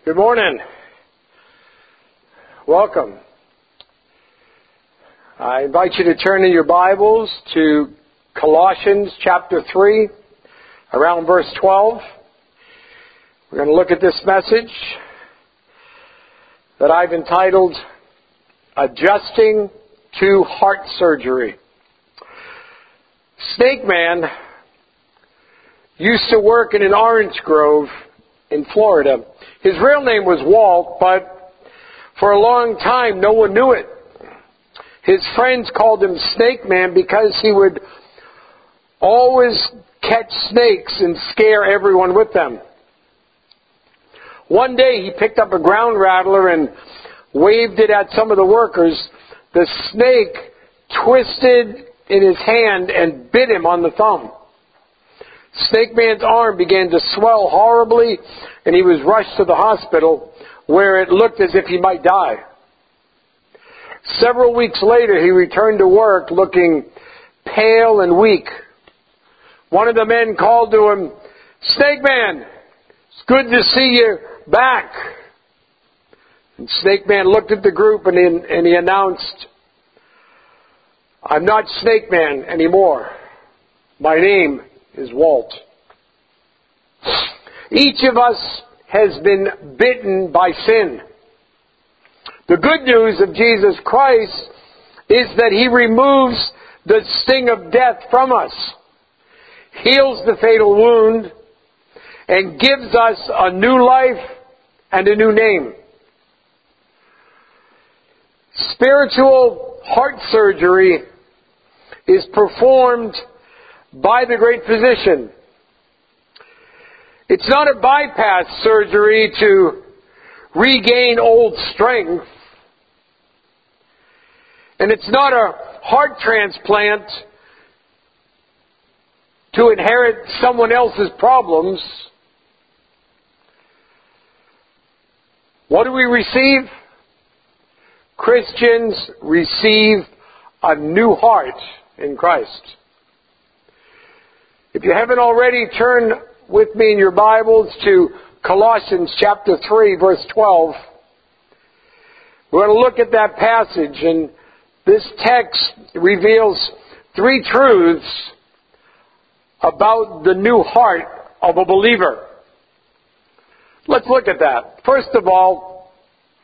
Good morning. Welcome. I invite you to turn in your Bibles to Colossians chapter 3, around verse 12. We're going to look at this message that I've entitled, Adjusting to Heart Surgery. Snake Man used to work in an orange grove in Florida. His real name was Walt, but for a long time no one knew it. His friends called him Snake Man because he would always catch snakes and scare everyone with them. One day he picked up a ground rattler and waved it at some of the workers. The snake twisted in his hand and bit him on the thumb. Snake Man's arm began to swell horribly, and he was rushed to the hospital, where it looked as if he might die. Several weeks later, he returned to work looking pale and weak. One of the men called to him, "Snake Man, it's good to see you back." And Snake Man looked at the group and he announced, "I'm not Snake Man anymore. My name is Walt." Each of us has been bitten by sin. The good news of Jesus Christ is that He removes the sting of death from us, heals the fatal wound, and gives us a new life and a new name. Spiritual heart surgery is performed by the great physician. It's not a bypass surgery to regain old strength. And it's not a heart transplant to inherit someone else's problems. What do we receive? Christians receive a new heart in Christ. If you haven't already, turn with me in your Bibles to Colossians chapter 3, verse 12. We're going to look at that passage, and this text reveals three truths about the new heart of a believer. Let's look at that. First of all,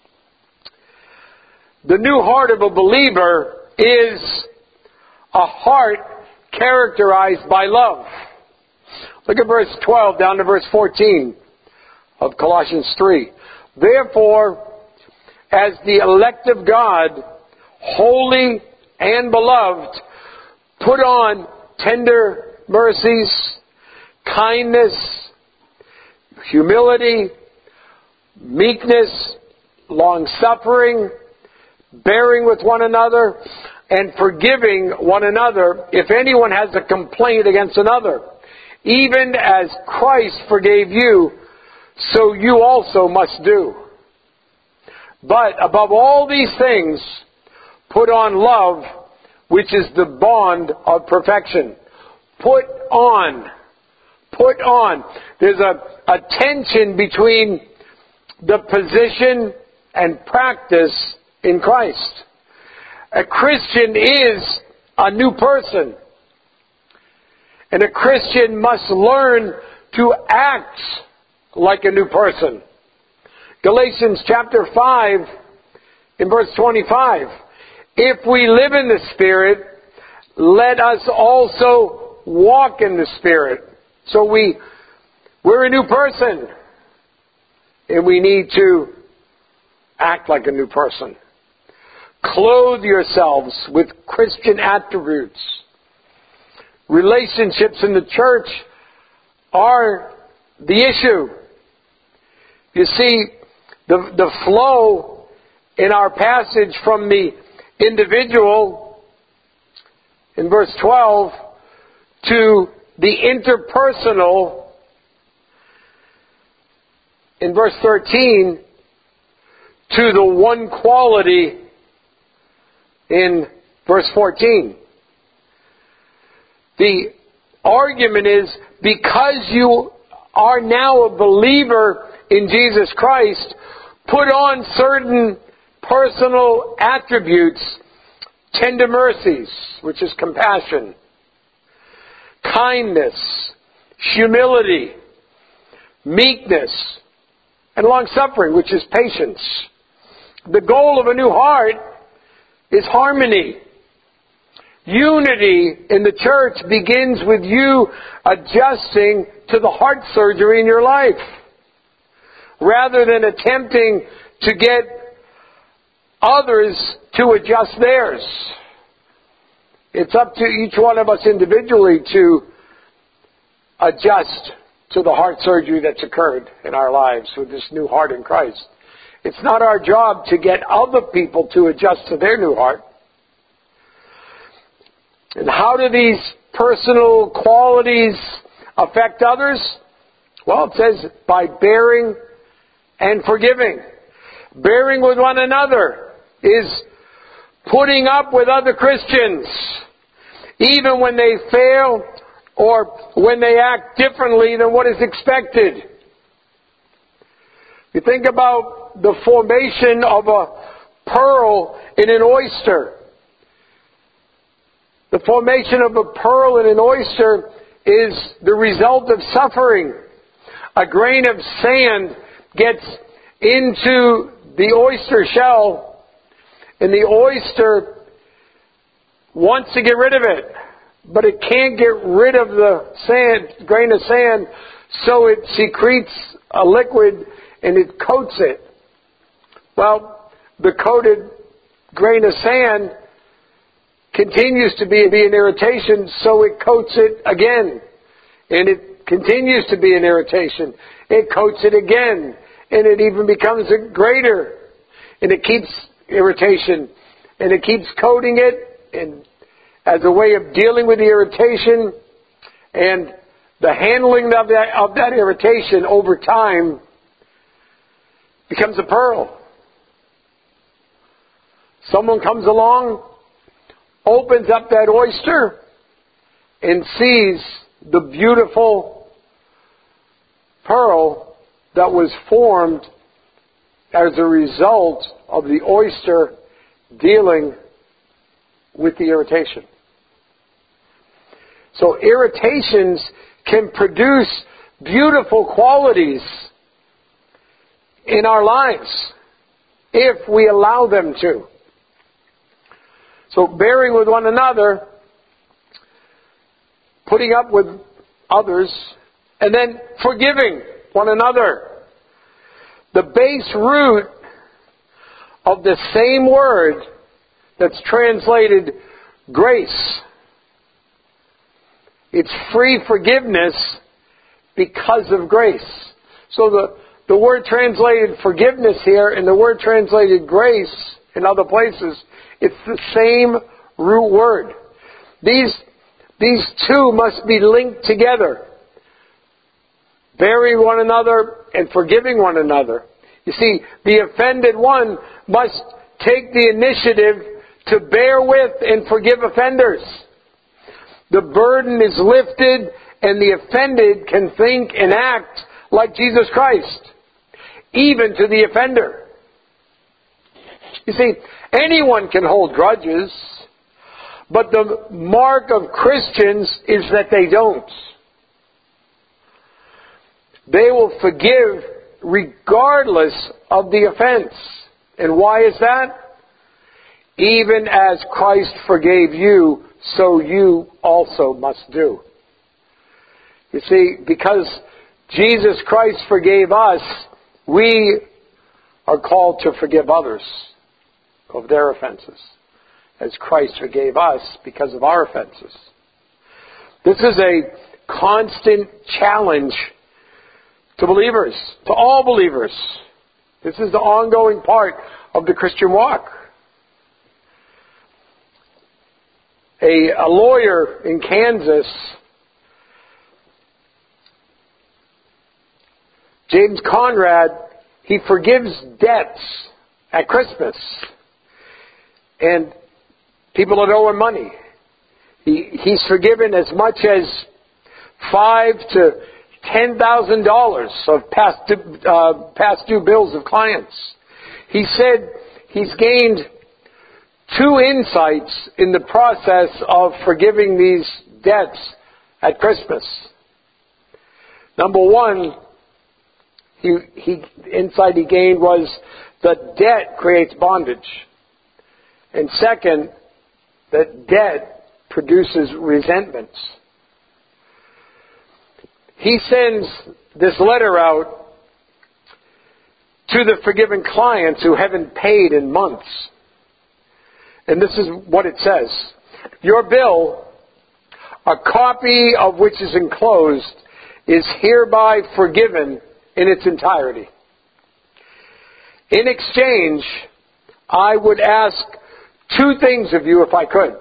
the new heart of a believer is a heart characterized by love. Look at verse 12 down to verse 14 of Colossians 3. Therefore, as the elect of God, holy and beloved, put on tender mercies, kindness, humility, meekness, long-suffering, bearing with one another, and forgiving one another if anyone has a complaint against another. Even as Christ forgave you, so you also must do. But above all these things, put on love, which is the bond of perfection. Put on. Put on. There's a tension between the position and practice in Christ. A Christian is a new person. And a Christian must learn to act like a new person. Galatians chapter 5 in verse 25. If we live in the Spirit, let us also walk in the Spirit. So we're a new person. And we need to act like a new person. Clothe yourselves with Christian attributes. Relationships in the church are the issue. You see, the flow in our passage from the individual in verse 12 to the interpersonal in verse 13 to the one quality in verse 14. The argument is because you are now a believer in Jesus Christ, put on certain personal attributes: tender mercies, which is compassion; kindness; humility; meekness; and long-suffering, which is patience. The goal of a new heart is harmony. Unity in the church begins with you adjusting to the heart surgery in your life, rather than attempting to get others to adjust theirs. It's up to each one of us individually to adjust to the heart surgery that's occurred in our lives with this new heart in Christ. It's not our job to get other people to adjust to their new heart. And how do these personal qualities affect others? Well, it says by bearing and forgiving. Bearing with one another is putting up with other Christians, even when they fail or when they act differently than what is expected. You think about the formation of a pearl in an oyster. The formation of a pearl in an oyster is the result of suffering. A grain of sand gets into the oyster shell, and the oyster wants to get rid of it, but it can't get rid of the grain of sand, so it secretes a liquid and it coats it. Well, the coated grain of sand continues to be an irritation, so it coats it again. And it continues to be an irritation. It coats it again. And it even becomes greater. And it keeps irritation. And it keeps coating it, and as a way of dealing with the irritation. And the handling of that irritation over time becomes a pearl. Someone comes along, opens up that oyster, and sees the beautiful pearl that was formed as a result of the oyster dealing with the irritation. So irritations can produce beautiful qualities in our lives if we allow them to. So bearing with one another, putting up with others, and then forgiving one another. The base root of the same word that's translated grace, it's free forgiveness because of grace. So the word translated forgiveness here and the word translated grace in other places, it's the same root word. These two must be linked together. Bearing one another and forgiving one another. You see, the offended one must take the initiative to bear with and forgive offenders. The burden is lifted and the offended can think and act like Jesus Christ, even to the offender. You see, anyone can hold grudges, but the mark of Christians is that they don't. They will forgive regardless of the offense. And why is that? Even as Christ forgave you, so you also must do. You see, because Jesus Christ forgave us, we are called to forgive others of their offenses, as Christ forgave us because of our offenses. This is a constant challenge to believers, to all believers. This is the ongoing part of the Christian walk. A lawyer in Kansas, James Conrad, he forgives debts at Christmas. And people that owe him money, he's forgiven as much as $5,000 to $10,000 of past due bills of clients. He said he's gained 2 insights in the process of forgiving these debts at Christmas. Number one, the insight he gained was that debt creates bondage. And second, that debt produces resentments. He sends this letter out to the forgiven clients who haven't paid in months. And this is what it says. Your bill, a copy of which is enclosed, is hereby forgiven in its entirety. In exchange, I would ask 2 things of you if I could.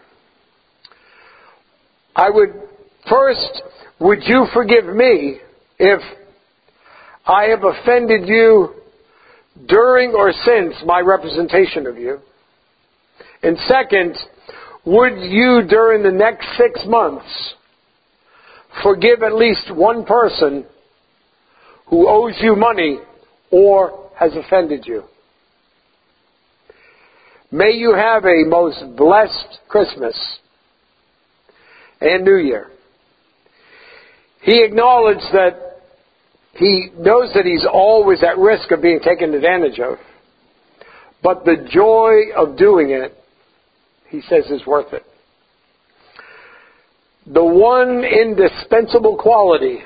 First, would you forgive me if I have offended you during or since my representation of you? And second, would you during the next 6 months forgive at least one person who owes you money or has offended you? May you have a most blessed Christmas and New Year. He acknowledged that he knows that he's always at risk of being taken advantage of. But the joy of doing it, he says, is worth it. The one indispensable quality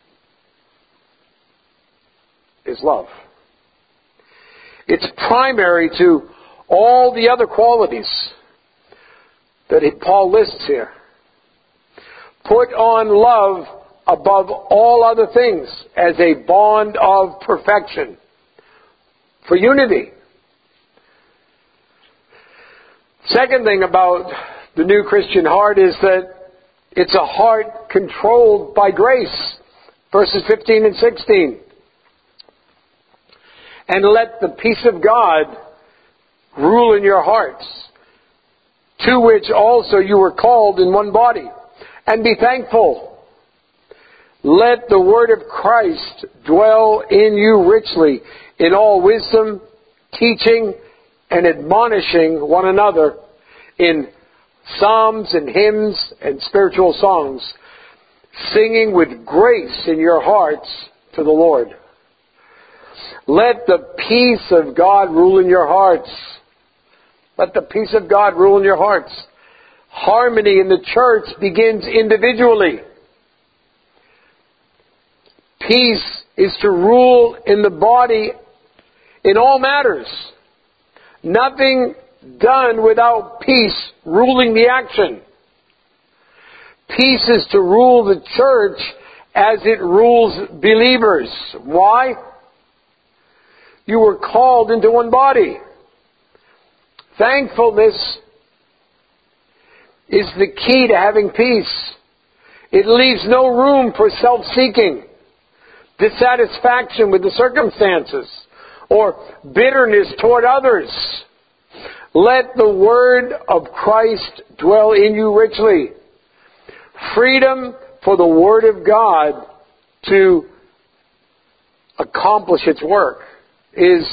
is love. It's primary to all the other qualities that Paul lists here. Put on love above all other things as a bond of perfection for unity. Second thing about the new Christian heart is that it's a heart controlled by grace. Verses 15 and 16. And let the peace of God rule in your hearts, to which also you were called in one body. And be thankful. Let the word of Christ dwell in you richly, in all wisdom, teaching and admonishing one another in psalms and hymns and spiritual songs, singing with grace in your hearts to the Lord. Let the peace of God rule in your hearts. Let the peace of God rule in your hearts. Harmony in the church begins individually. Peace is to rule in the body in all matters. Nothing done without peace ruling the action. Peace is to rule the church as it rules believers. Why? You were called into one body. Thankfulness is the key to having peace. It leaves no room for self-seeking, dissatisfaction with the circumstances, or bitterness toward others. Let the word of Christ dwell in you richly. Freedom for the word of God to accomplish its work is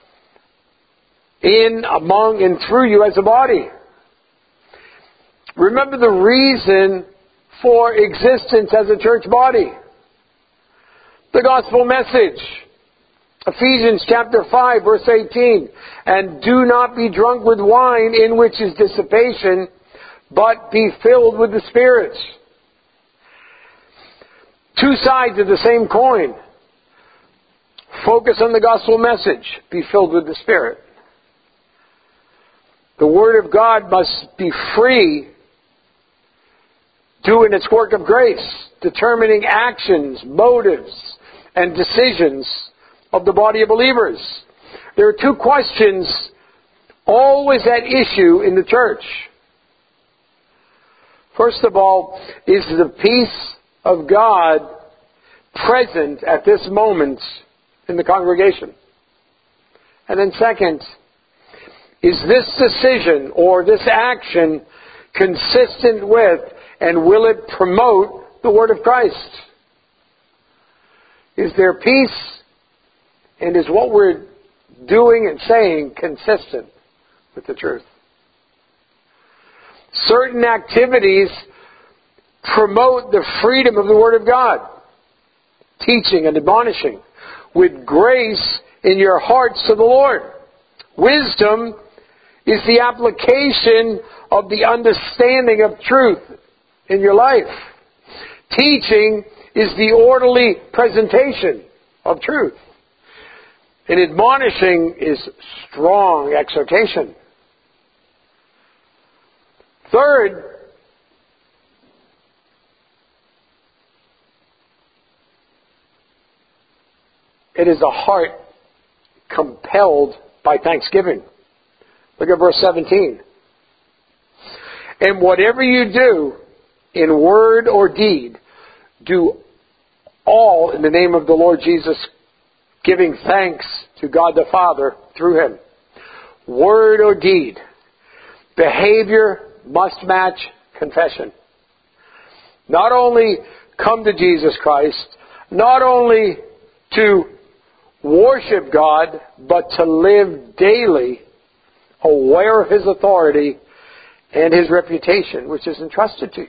in, among, and through you as a body. Remember the reason for existence as a church body. The gospel message. Ephesians chapter 5 verse 18. And do not be drunk with wine in which is dissipation, but be filled with the Spirit. 2 sides of the same coin. Focus on the gospel message. Be filled with the Spirit. The Word of God must be free, doing its work of grace, determining actions, motives, and decisions of the body of believers. There are 2 questions always at issue in the church. First of all, is the peace of God present at this moment in the congregation? And then second, is this decision or this action consistent with and will it promote the Word of Christ? Is there peace? And is what we're doing and saying consistent with the truth? Certain activities promote the freedom of the Word of God, teaching and admonishing with grace in your hearts to the Lord. Wisdom is the application of the understanding of truth in your life. Teaching is the orderly presentation of truth. And admonishing is strong exhortation. Third, it is a heart compelled by thanksgiving. Look at verse 17. And whatever you do, in word or deed, do all in the name of the Lord Jesus, giving thanks to God the Father through Him. Word or deed. Behavior must match confession. Not only come to Jesus Christ, not only to worship God, but to live daily aware of His authority and His reputation, which is entrusted to you.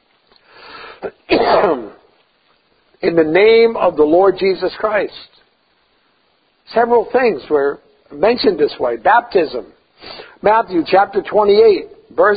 In the name of the Lord Jesus Christ. Several things were mentioned this way. Baptism. Matthew chapter 28, verse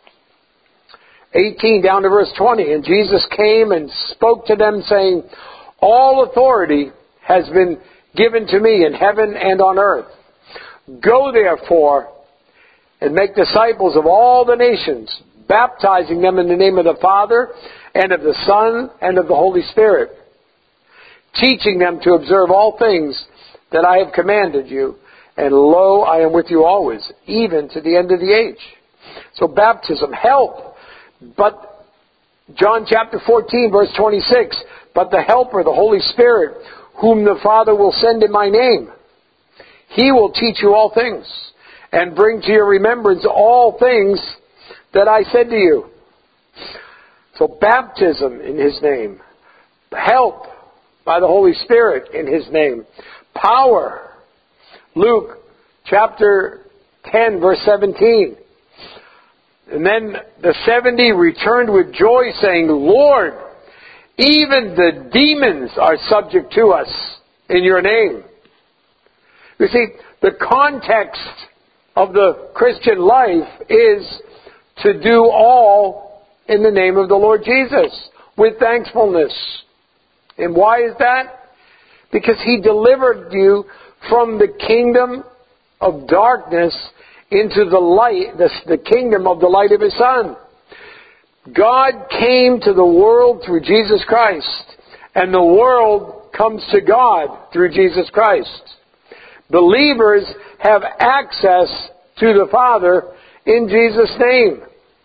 18 down to verse 20. And Jesus came and spoke to them, saying, all authority has been given to me in heaven and on earth. Go therefore and make disciples of all the nations, baptizing them in the name of the Father and of the Son and of the Holy Spirit, teaching them to observe all things that I have commanded you. And lo, I am with you always, even to the end of the age. So baptism, help. But John chapter 14, verse 26, but the Helper, the Holy Spirit, whom the Father will send in my name, He will teach you all things, and bring to your remembrance all things that I said to you. So baptism in His name. Help by the Holy Spirit in His name. Power. Luke chapter 10, verse 17. And then the 70 returned with joy, saying, Lord, even the demons are subject to us in your name. You see, the context of the Christian life is to do all in the name of the Lord Jesus with thankfulness. And why is that? Because He delivered you from the kingdom of darkness into the light, the kingdom of the light of His Son. God came to the world through Jesus Christ, and the world comes to God through Jesus Christ. Believers have access to the Father in Jesus' name.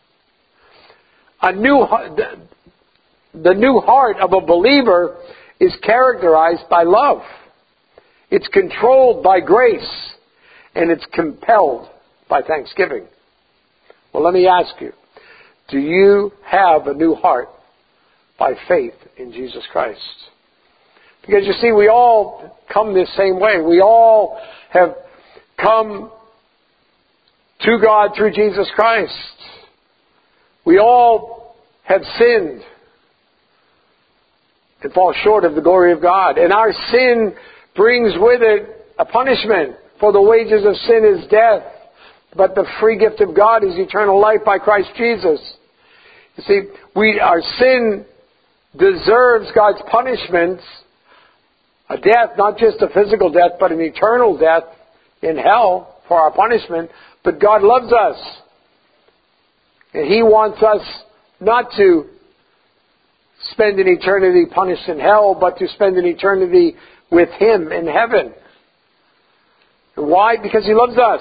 The new heart of a believer is characterized by love. It's controlled by grace, and it's compelled by thanksgiving. Well, let me ask you, do you have a new heart by faith in Jesus Christ? Because you see, we all come this same way. We all have come to God through Jesus Christ. We all have sinned and fall short of the glory of God. And our sin brings with it a punishment. For the wages of sin is death, but the free gift of God is eternal life by Christ Jesus. You see, our sin deserves God's punishments, a death, not just a physical death, but an eternal death in hell for our punishment. But God loves us. And He wants us not to spend an eternity punished in hell, but to spend an eternity with Him in heaven. And why? Because He loves us.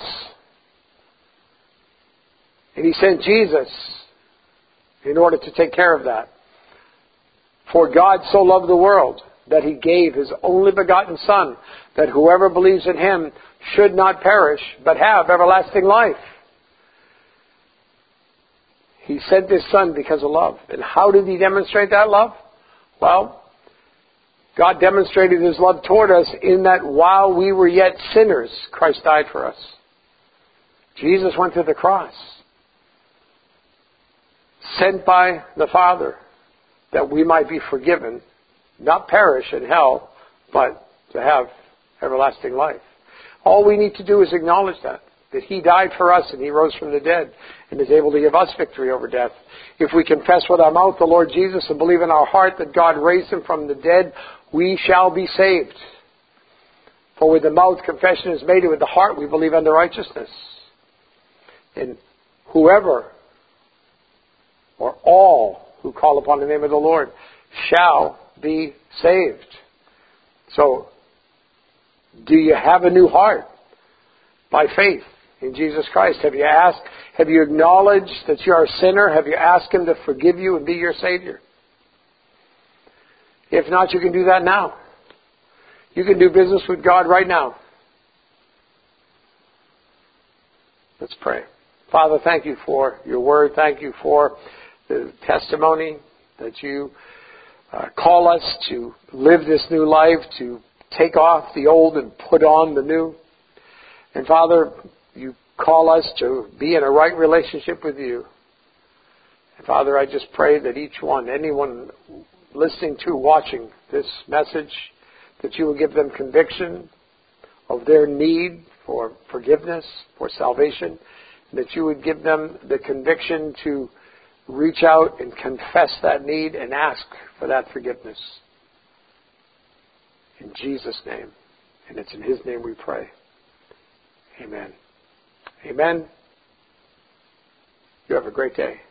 And He sent Jesus in order to take care of that. For God so loved the world that He gave His only begotten Son, that whoever believes in Him should not perish, but have everlasting life. He sent His Son because of love. And how did He demonstrate that love? Well, God demonstrated His love toward us in that while we were yet sinners, Christ died for us. Jesus went to the cross, sent by the Father, that we might be forgiven, not perish in hell, but to have everlasting life. All we need to do is acknowledge that He died for us and He rose from the dead and is able to give us victory over death. If we confess with our mouth the Lord Jesus and believe in our heart that God raised Him from the dead, we shall be saved. For with the mouth confession is made, and with the heart we believe unto righteousness. And whoever or all who call upon the name of the Lord shall be saved. So, do you have a new heart by faith in Jesus Christ? Have you asked, have you acknowledged that you are a sinner? Have you asked Him to forgive you and be your Savior? If not, you can do that now. You can do business with God right now. Let's pray. Father, thank You for Your word. Thank You for the testimony that You call us to live this new life, to take off the old and put on the new. And Father, You call us to be in a right relationship with You. And Father, I just pray that each one, anyone listening to, watching this message, that You will give them conviction of their need for forgiveness, for salvation, and that You would give them the conviction to reach out and confess that need and ask for that forgiveness. In Jesus' name. And it's in His name we pray. Amen. Amen. You have a great day.